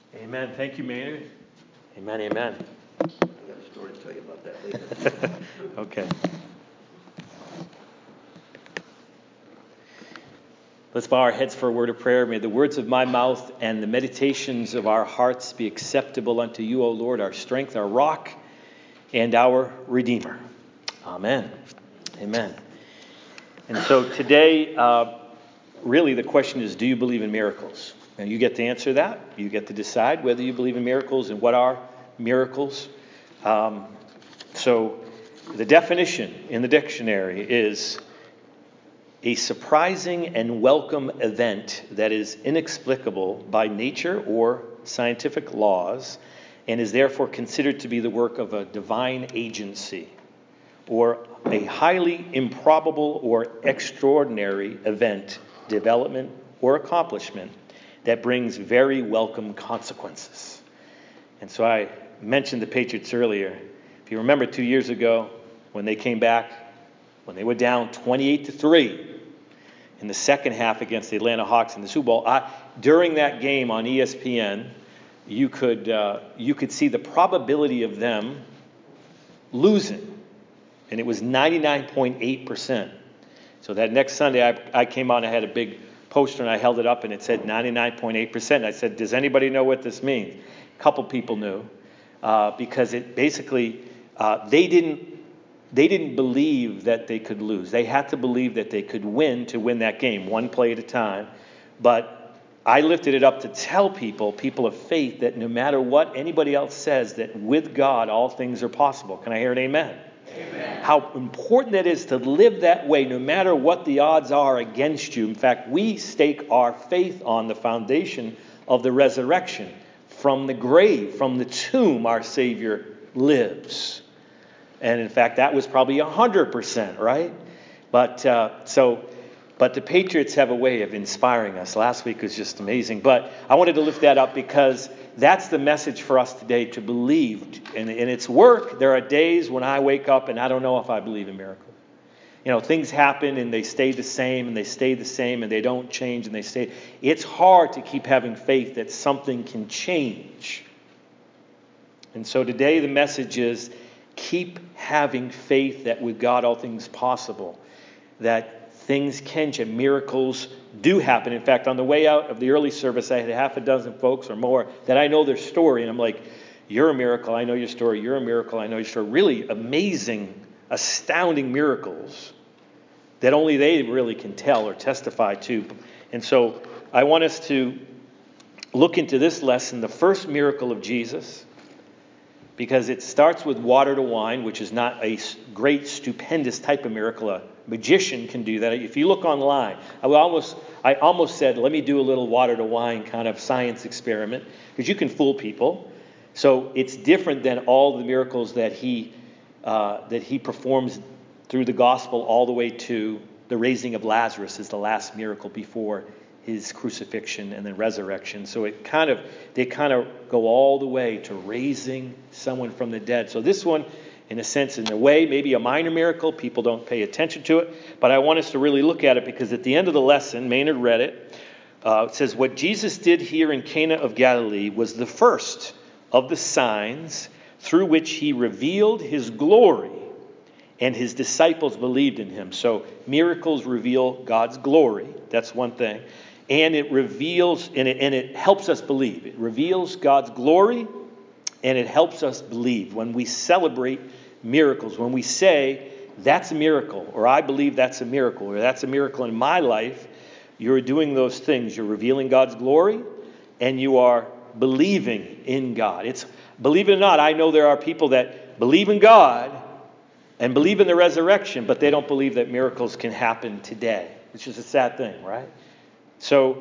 Amen. Thank you, Maynard. Amen, amen. I've got a story to tell you about that later. Okay. Let's bow our heads for a word of prayer. May the words of my mouth and the meditations of our hearts be acceptable unto you, O Lord, our strength, our rock, and our Redeemer. Amen. Amen. And so today, really the question is, do you believe in miracles? Now you get to answer that. You get to decide whether you believe in miracles and what are miracles. So the definition in the dictionary is a surprising and welcome event that is inexplicable by nature or scientific laws and is therefore considered to be the work of a divine agency, or a highly improbable or extraordinary event, development, or accomplishment that brings very welcome consequences. And so I mentioned the Patriots earlier. If you remember 2 years ago when they came back, when they were down 28-3 in the second half against the Atlanta Hawks in the Super Bowl, during that game on ESPN, you could see the probability of them losing. And it was 99.8%. So that next Sunday, I came on, I had a big poster, and I held it up, and it said 99.8%. I said, does anybody know what this means? A couple people knew, because it basically, they didn't believe that they could lose. They had to believe that they could win to win that game, one play at a time. But I lifted it up to tell people of faith, that no matter what anybody else says, that with God all things are possible. Can I hear an amen? Amen. How important that is to live that way no matter what the odds are against you. In fact, we stake our faith on the foundation of the resurrection. From the grave, from the tomb, our Savior lives. And in fact, that was probably 100%, right? But the Patriots have a way of inspiring us. Last week was just amazing. But I wanted to lift that up because that's the message for us today, to believe. And in its work, there are days when I wake up and I don't know if I believe in miracles. You know, things happen and they stay the same and they stay the same and they don't change and they stay. It's hard to keep having faith that something can change. And so today the message is, keep having faith that with God all things possible. That things can change. Miracles do happen. In fact, on the way out of the early service, I had half a dozen folks or more that I know their story. And I'm like, you're a miracle. I know your story. You're a miracle. I know your story. Really amazing, astounding miracles that only they really can tell or testify to. And so I want us to look into this lesson, the first miracle of Jesus, because it starts with water to wine, which is not a great, stupendous type of miracle. A magician can do that. If you look online, I almost said, let me do a little water to wine kind of science experiment, because you can fool people. So it's different than all the miracles that he performs through the gospel, all the way to the raising of Lazarus is the last miracle before his crucifixion and then resurrection. So they kind of go all the way to raising someone from the dead. So this one, in a sense, in a way, maybe a minor miracle. People don't pay attention to it. But I want us to really look at it, because at the end of the lesson, Maynard read it. It says, what Jesus did here in Cana of Galilee was the first of the signs through which he revealed his glory, and his disciples believed in him. So miracles reveal God's glory. That's one thing. And it reveals, and it helps us believe. It reveals God's glory, and it helps us believe. When we celebrate miracles, when we say, that's a miracle, or I believe that's a miracle, or that's a miracle in my life, you're doing those things. You're revealing God's glory, and you are believing in God. Believe it or not, I know there are people that believe in God and believe in the resurrection, but they don't believe that miracles can happen today, which is a sad thing, right? So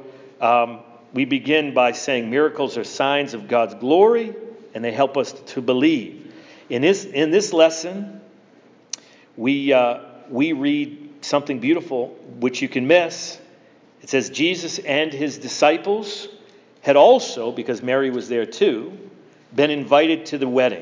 we begin by saying miracles are signs of God's glory, and they help us to believe. In this lesson, we read something beautiful, which you can miss. It says Jesus and his disciples had also, because Mary was there too, been invited to the wedding.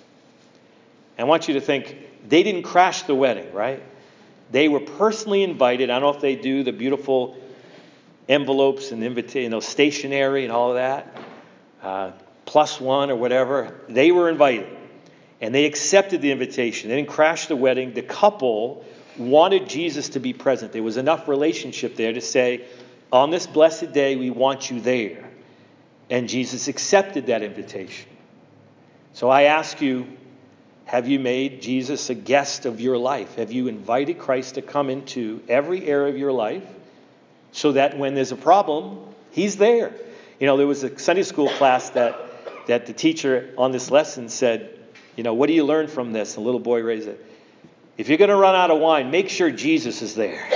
I want you to think, they didn't crash the wedding, right? They were personally invited. I don't know if they do the beautiful envelopes and stationery and all of that. plus one or whatever, they were invited. And they accepted the invitation. They didn't crash the wedding. The couple wanted Jesus to be present. There was enough relationship there to say, on this blessed day, we want you there. And Jesus accepted that invitation. So I ask you, have you made Jesus a guest of your life? Have you invited Christ to come into every area of your life so that when there's a problem, he's there? There was a Sunday school class that the teacher on this lesson said, what do you learn from this? And the little boy raised it. If you're going to run out of wine, make sure Jesus is there.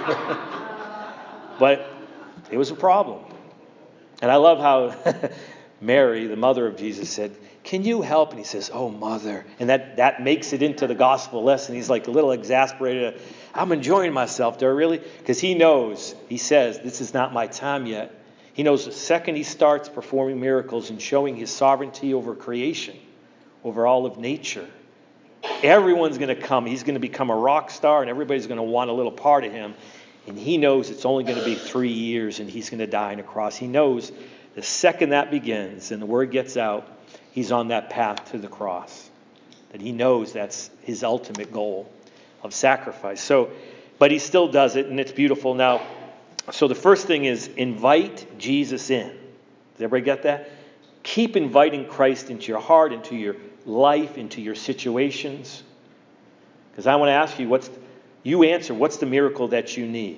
But it was a problem. And I love how Mary, the mother of Jesus, said, can you help? And he says, oh, mother. And that makes it into the gospel lesson. He's like a little exasperated. I'm enjoying myself. Do I really? Because he knows, he says, this is not my time yet. He knows the second he starts performing miracles and showing his sovereignty over creation, over all of nature, everyone's going to come. He's going to become a rock star, and everybody's going to want a little part of him. And he knows it's only going to be 3 years, and he's going to die on a cross. He knows the second that begins and the word gets out, he's on that path to the cross. That he knows that's his ultimate goal of sacrifice. But he still does it, and it's beautiful. Now, so the first thing is invite Jesus in. Does everybody get that? Keep inviting Christ into your heart, into your life, into your situations. Because I want to ask you, what's the miracle that you need?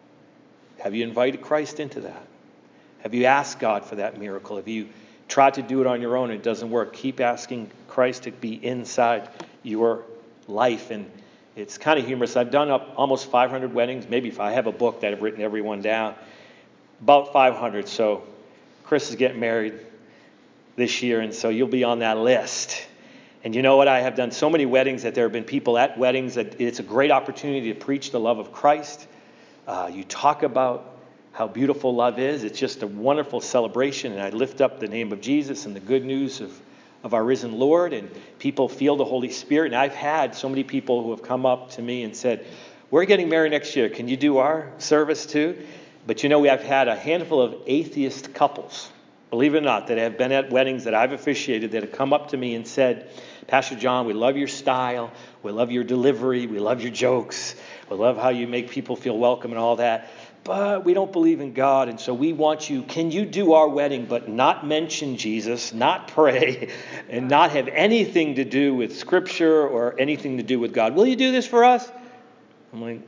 Have you invited Christ into that? Have you asked God for that miracle? Have you tried to do it on your own and it doesn't work? Keep asking Christ to be inside your life. And it's kind of humorous. I've done up almost 500 weddings. Maybe if I have a book that I've written everyone down. About 500. So Chris is getting married this year, and so you'll be on that list. And you know what? I have done so many weddings that there have been people at weddings that it's a great opportunity to preach the love of Christ. You talk about how beautiful love is. It's just a wonderful celebration, and I lift up the name of Jesus and the good news of our risen Lord, and people feel the Holy Spirit. And I've had so many people who have come up to me and said, we're getting married next year. Can you do our service too? But I've had a handful of atheist couples, believe it or not, that have been at weddings that I've officiated that have come up to me and said, Pastor John, we love your style. We love your delivery. We love your jokes. We love how you make people feel welcome and all that. But we don't believe in God, and so we want you, can you do our wedding but not mention Jesus, not pray, and not have anything to do with Scripture or anything to do with God? Will you do this for us? I'm like,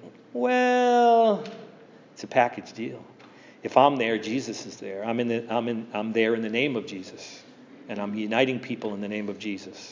well, it's a package deal. If I'm there, Jesus is there. I'm there in the name of Jesus, and I'm uniting people in the name of Jesus.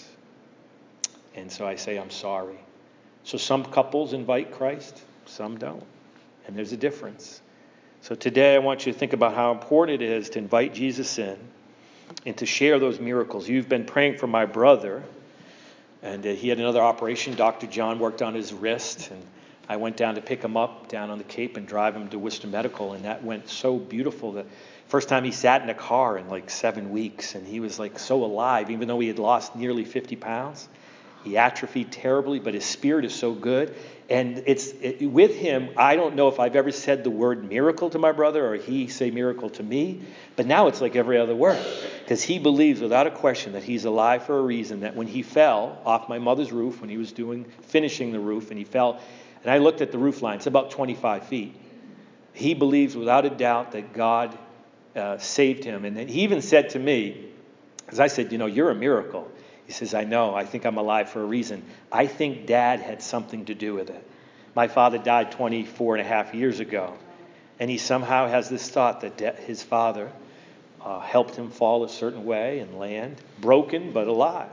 And so I say, I'm sorry. So some couples invite Christ, some don't. And there's a difference. So today I want you to think about how important it is to invite Jesus in and to share those miracles. You've been praying for my brother, and he had another operation. Dr. John worked on his wrist, and I went down to pick him up down on the Cape and drive him to Worcester Medical, and that went so beautiful. The first time he sat in a car in like 7 weeks, and he was like so alive, even though he had lost nearly 50 pounds. He atrophied terribly, but his spirit is so good. And with him, I don't know if I've ever said the word miracle to my brother or he say miracle to me, but now it's like every other word. Because he believes without a question that he's alive for a reason, that when he fell off my mother's roof, when he was finishing the roof, and he fell, and I looked at the roof line, it's about 25 feet. He believes without a doubt that God saved him. And he even said to me, as I said, you're a miracle. He says, I know. I think I'm alive for a reason. I think Dad had something to do with it. My father died 24 and a half years ago. And he somehow has this thought that his father helped him fall a certain way and land, broken but alive.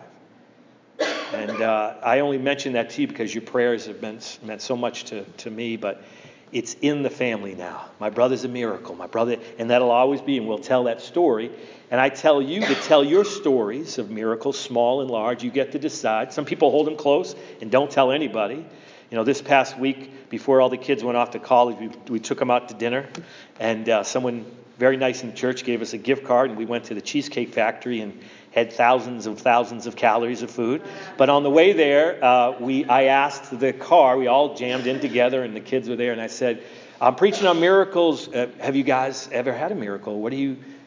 And I only mention that to you because your prayers have meant so much to me, but it's in the family now. My brother's a miracle. My brother, and that'll always be, and we'll tell that story. And I tell you to tell your stories of miracles, small and large. You get to decide. Some people hold them close and don't tell anybody. This past week, before all the kids went off to college, we took them out to dinner. And someone very nice in the church gave us a gift card, and we went to the Cheesecake Factory and had thousands of calories of food. But on the way there, I asked the car, we all jammed in together, and the kids were there, and I said, I'm preaching on miracles. Have you guys ever had a miracle?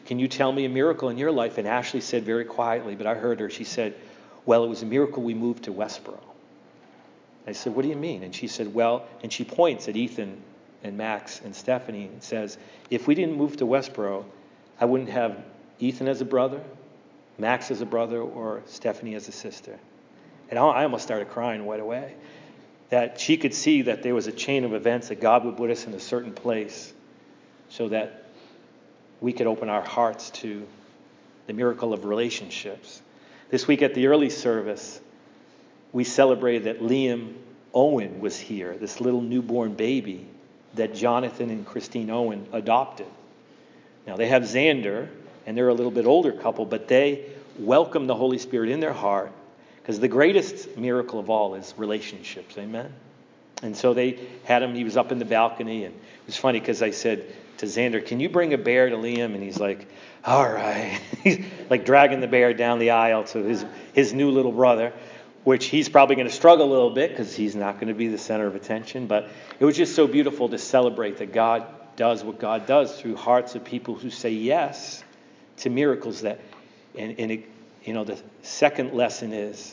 can you tell me a miracle in your life? And Ashley said very quietly, but I heard her, she said, well, it was a miracle we moved to Westboro. I said, what do you mean? And she said, well, and she points at Ethan and Max and Stephanie and says, if we didn't move to Westboro, I wouldn't have Ethan as a brother, Max as a brother, or Stephanie as a sister. And I almost started crying right away. That she could see that there was a chain of events that God would put us in a certain place so that we could open our hearts to the miracle of relationships. This week at the early service, we celebrated that Liam Owen was here, this little newborn baby that Jonathan and Christine Owen adopted. Now they have Xander, and they're a little bit older couple, but they welcome the Holy Spirit in their heart, because the greatest miracle of all is relationships. Amen? And so they had him. He was up in the balcony, and it was funny because I said to Xander, can you bring a bear to Liam? And he's like, all right. He's like dragging the bear down the aisle to his new little brother, which he's probably going to struggle a little bit because he's not going to be the center of attention. But it was just so beautiful to celebrate that God does what God does through hearts of people who say yes to miracles. That, and it, the second lesson is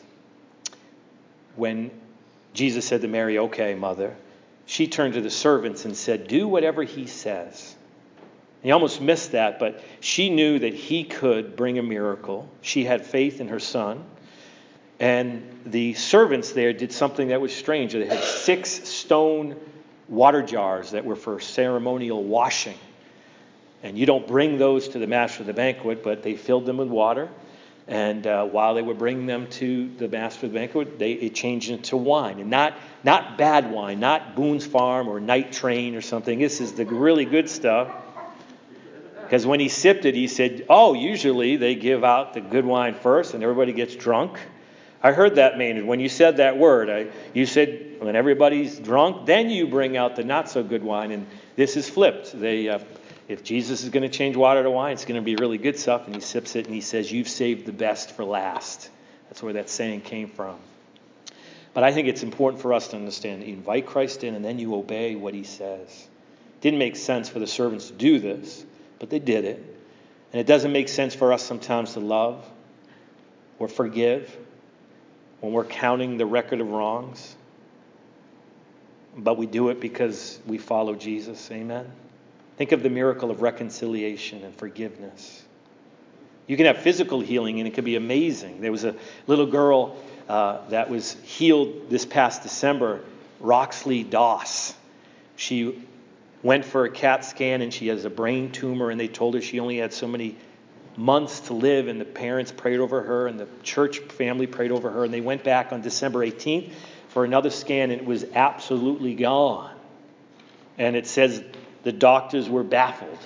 when Jesus said to Mary, okay, mother, she turned to the servants and said, do whatever he says. And you almost missed that, but she knew that he could bring a miracle. She had faith in her son. And the servants there did something that was strange. They had 6 stone water jars that were for ceremonial washing. And you don't bring those to the master of the banquet, but they filled them with water. And while they were bringing them to the master of the banquet, it changed into wine. And not bad wine, not Boone's Farm or Night Train or something. This is the really good stuff. Because when he sipped it, he said, usually they give out the good wine first and everybody gets drunk. I heard that, Maynard. When you said that word, you said when everybody's drunk, then you bring out the not so good wine. And this is flipped. If Jesus is going to change water to wine, it's going to be really good stuff. And he sips it and he says, you've saved the best for last. That's where that saying came from. But I think it's important for us to understand that you invite Christ in and then you obey what he says. It didn't make sense for the servants to do this, but they did it. And it doesn't make sense for us sometimes to love or forgive when we're counting the record of wrongs. But we do it because we follow Jesus. Amen? Think of the miracle of reconciliation and forgiveness. You can have physical healing and it can be amazing. There was a little girl that was healed this past December, Roxley Doss. She went for a CAT scan and she has a brain tumor, and they told her she only had so many months to live, and the parents prayed over her and the church family prayed over her, and they went back on December 18th for another scan, and it was absolutely gone. And it says the doctors were baffled,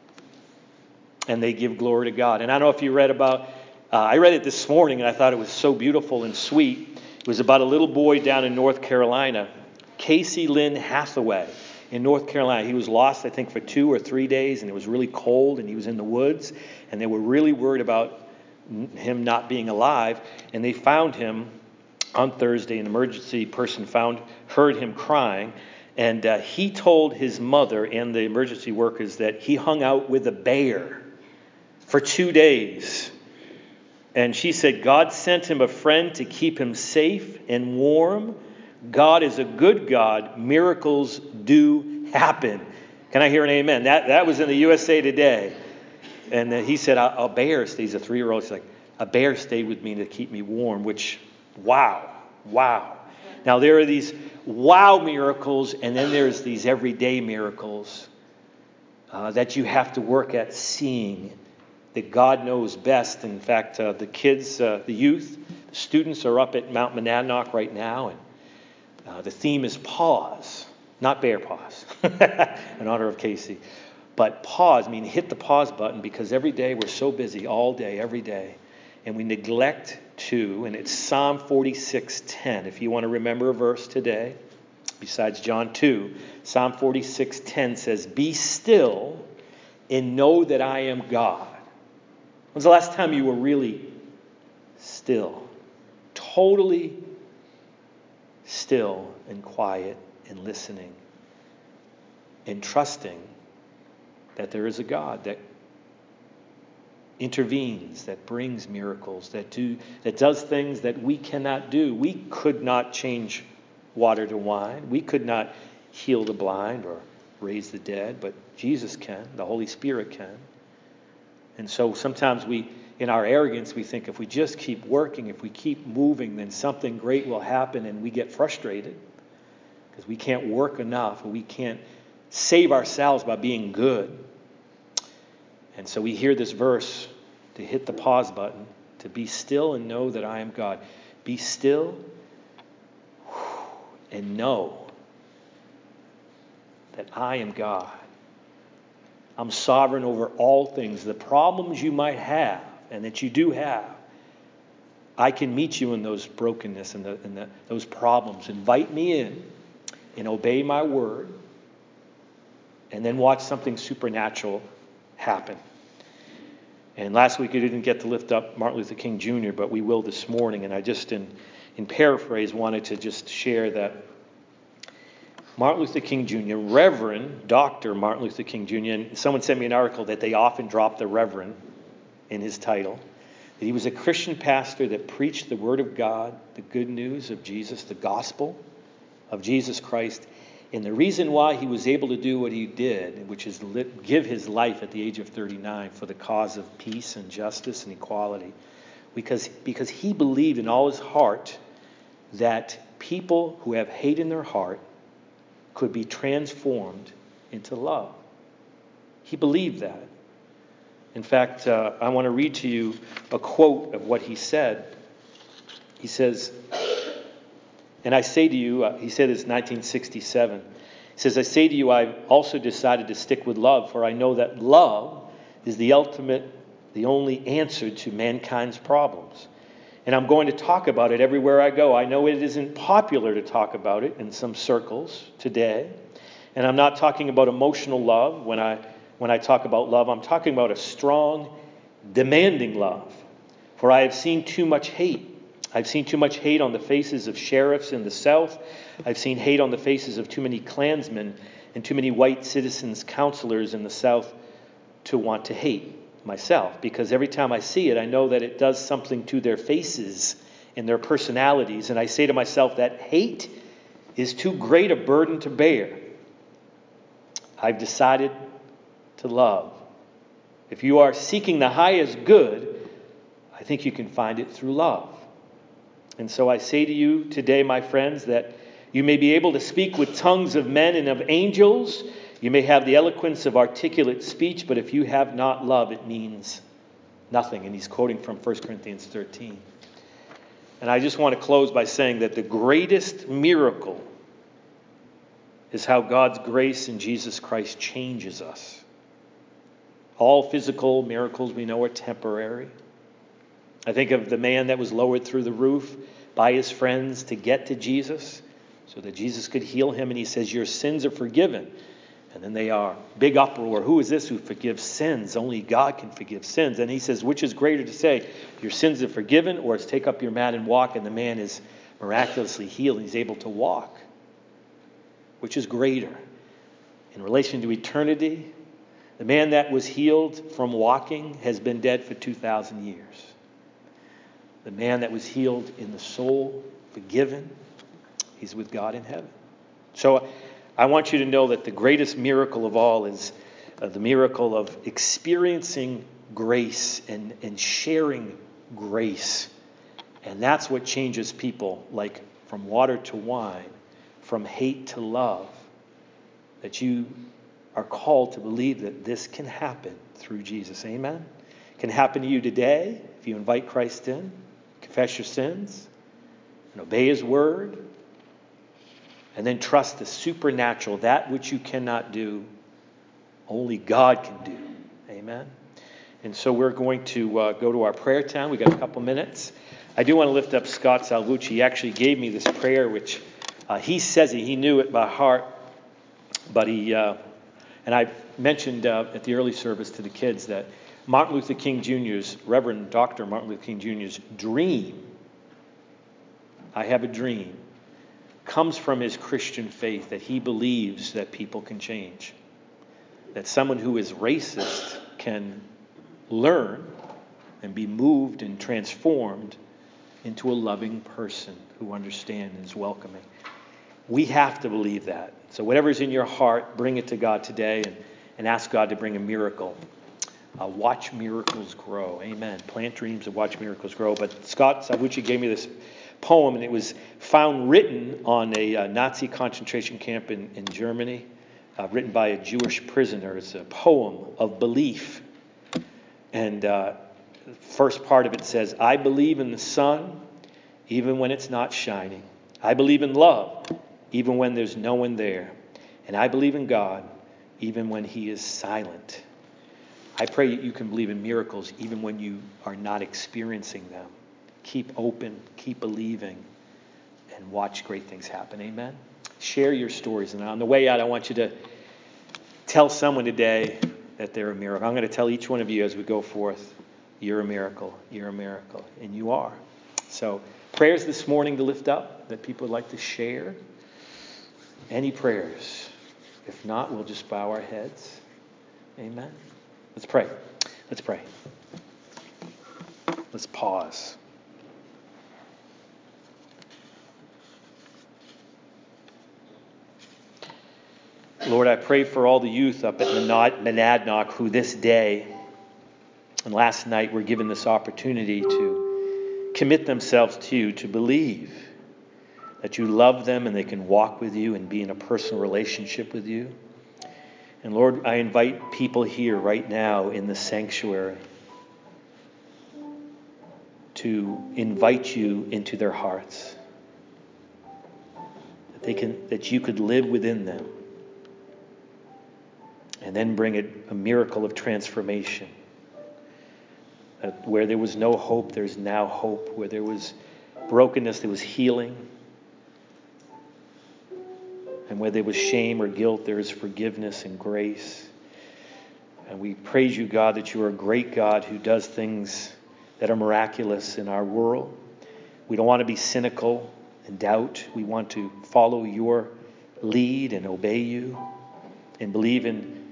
and they give glory to God. And I don't know if you read about, I read it this morning, and I thought it was so beautiful and sweet. It was about a little boy down in North Carolina, Casey Lynn Hathaway in North Carolina. He was lost, I think, for 2 or 3 days, and it was really cold, and he was in the woods, and they were really worried about him not being alive. And they found him on Thursday. An emergency person heard him crying, and he told his mother and the emergency workers that he hung out with a bear for 2 days. And she said God sent him a friend to keep him safe and warm. God is a good God. Miracles do happen. Can I hear an amen? That was in the USA Today. And he said, a bear stays, a 3-year-old. She's like, a bear stayed with me to keep me warm, which, wow. Now, there are these wow miracles, and then there's these everyday miracles that you have to work at seeing, that God knows best. In fact, the kids, the youth, the students are up at Mount Monadnock right now, and the theme is pause, not bear pause, in honor of Casey. But pause, meaning hit the pause button, because every day we're so busy, all day, every day, and we neglect to, and it's Psalm 46:10. If you want to remember a verse today, besides John 2, Psalm 46:10 says, be still and know that I am God. When's the last time you were really still? Totally still and quiet and listening and trusting that there is a God that intervenes, that brings miracles, that does things that we cannot do. We could not change water to wine. We could not heal the blind or raise the dead, but Jesus can. The Holy Spirit can. And so sometimes in our arrogance, we think if we just keep working, if we keep moving, then something great will happen, and we get frustrated because we can't work enough, or we can't save ourselves by being good. And so we hear this verse to hit the pause button, to be still and know that I am God. Be still and know that I am God. I'm sovereign over all things. The problems you might have, and that you do have, I can meet you in those brokenness and those problems. Invite me in and obey my word, and then watch something supernatural happen. And last week I didn't get to lift up Martin Luther King Jr., but we will this morning. And I just, in paraphrase, wanted to just share that Martin Luther King Jr., Reverend Dr. Martin Luther King Jr., and someone sent me an article that they often drop the Reverend in his title, that he was a Christian pastor that preached the Word of God, the good news of Jesus, the gospel of Jesus Christ. And the reason why he was able to do what he did, which is give his life at the age of 39 for the cause of peace and justice and equality, because he believed in all his heart that people who have hate in their heart could be transformed into love. He believed that. In fact, I want to read to you a quote of what he said. He says, and I say to you, he said it's 1967. He says, I say to you, I've also decided to stick with love, for I know that love is the only answer to mankind's problems. And I'm going to talk about it everywhere I go. I know it isn't popular to talk about it in some circles today. And I'm not talking about emotional love. When I talk about love, I'm talking about a strong, demanding love. For I have seen too much hate. I've seen too much hate on the faces of sheriffs in the South. I've seen hate on the faces of too many Klansmen and too many white citizens, counselors in the South to want to hate myself. Because every time I see it, I know that it does something to their faces and their personalities. And I say to myself that hate is too great a burden to bear. I've decided to love. If you are seeking the highest good, I think you can find it through love. And so I say to you today, my friends, that you may be able to speak with tongues of men and of angels. You may have the eloquence of articulate speech, but if you have not love, it means nothing. And he's quoting from 1 Corinthians 13. And I just want to close by saying that the greatest miracle is how God's grace in Jesus Christ changes us. All physical miracles we know are temporary. I think of the man that was lowered through the roof by his friends to get to Jesus so that Jesus could heal him. And he says, your sins are forgiven. And then they are. Big uproar. Who is this who forgives sins? Only God can forgive sins. And he says, which is greater to say, your sins are forgiven, or it's take up your mat and walk, and the man is miraculously healed. He's able to walk. Which is greater? In relation to eternity, the man that was healed from walking has been dead for 2,000 years. The man that was healed in the soul, forgiven, he's with God in heaven. So I want you to know that the greatest miracle of all is the miracle of experiencing grace and sharing grace. And that's what changes people, like from water to wine, from hate to love. That you are called to believe that this can happen through Jesus. Amen? It can happen to you today if you invite Christ in. Confess your sins and obey his word, and then trust the supernatural, that which you cannot do, only God can do. Amen. And so we're going to go to our prayer time. We got a couple minutes. I do want to lift up Scott Salvucci. He actually gave me this prayer, which he says he knew it by heart, but and I mentioned at the early service to the kids that Martin Luther King Jr.'s, Reverend Dr. Martin Luther King Jr.'s dream, I have a dream, comes from his Christian faith, that he believes that people can change. That someone who is racist can learn and be moved and transformed into a loving person who understands and is welcoming. We have to believe that. So whatever's in your heart, bring it to God today and ask God to bring a miracle. Watch miracles grow. Amen. Plant dreams and watch miracles grow. But Scott Salvucci gave me this poem, and it was found written on a Nazi concentration camp in Germany, written by a Jewish prisoner. It's a poem of belief. And the first part of it says, I believe in the sun, even when it's not shining. I believe in love, even when there's no one there. And I believe in God, even when He is silent. I pray that you can believe in miracles even when you are not experiencing them. Keep open, keep believing, and watch great things happen. Amen? Share your stories. And on the way out, I want you to tell someone today that they're a miracle. I'm going to tell each one of you as we go forth, you're a miracle, you're a miracle, and you are. So prayers this morning to lift up that people would like to share. Any prayers? If not, we'll just bow our heads. Amen. Let's pray. Let's pray. Let's pause. Lord, I pray for all the youth up at Monadnock who this day and last night were given this opportunity to commit themselves to you, to believe that you love them and they can walk with you and be in a personal relationship with you. And Lord, I invite people here right now in the sanctuary to invite you into their hearts. That you could live within them. And then bring a miracle of transformation. Where there was no hope, there's now hope. Where there was brokenness, there was healing. And where there was shame or guilt, there is forgiveness and grace. And we praise you, God, that you are a great God who does things that are miraculous in our world. We don't want to be cynical and doubt. We want to follow your lead and obey you and believe in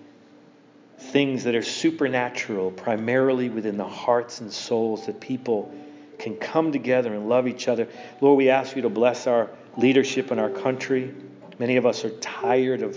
things that are supernatural, primarily within the hearts and souls, that people can come together and love each other. Lord, we ask you to bless our leadership in our country. Many of us are tired of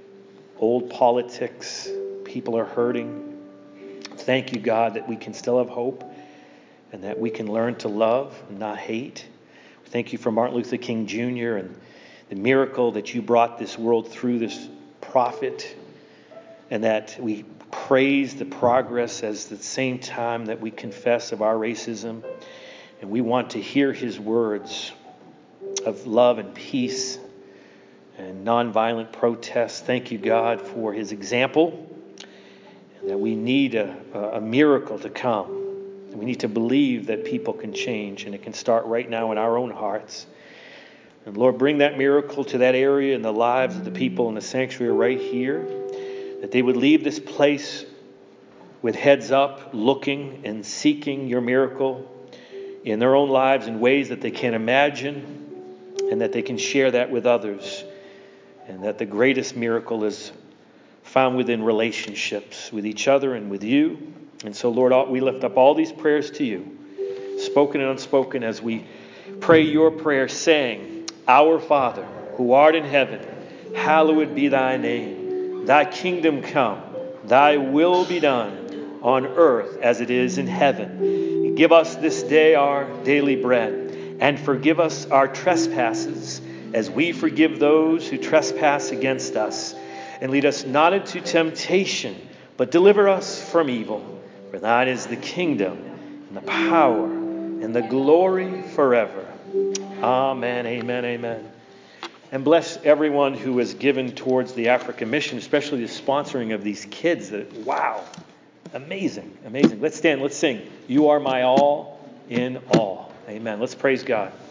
old politics. People are hurting. Thank you, God, that we can still have hope and that we can learn to love and not hate. Thank you for Martin Luther King Jr. and the miracle that you brought this world through this prophet, and that we praise the progress at the same time that we confess of our racism. And we want to hear his words of love and peace and nonviolent protest. Thank you, God, for his example, and that we need a miracle to come. We need to believe that people can change, and it can start right now in our own hearts. And Lord, bring that miracle to that area in the lives of the people in the sanctuary right here, that they would leave this place with heads up, looking and seeking your miracle in their own lives in ways that they can't imagine, and that they can share that with others. And that the greatest miracle is found within relationships with each other and with you. And so, Lord, we lift up all these prayers to you, spoken and unspoken, as we pray your prayer, saying, Our Father, who art in heaven, hallowed be thy name. Thy kingdom come, thy will be done on earth as it is in heaven. Give us this day our daily bread, and forgive us our trespasses, as we forgive those who trespass against us. And lead us not into temptation, but deliver us from evil. For thine is the kingdom, and the power, and the glory forever. Amen, amen, amen. And bless everyone who has given towards the African mission, especially the sponsoring of these kids. Wow, amazing, amazing. Let's stand, let's sing. You are my all in all. Amen. Let's praise God.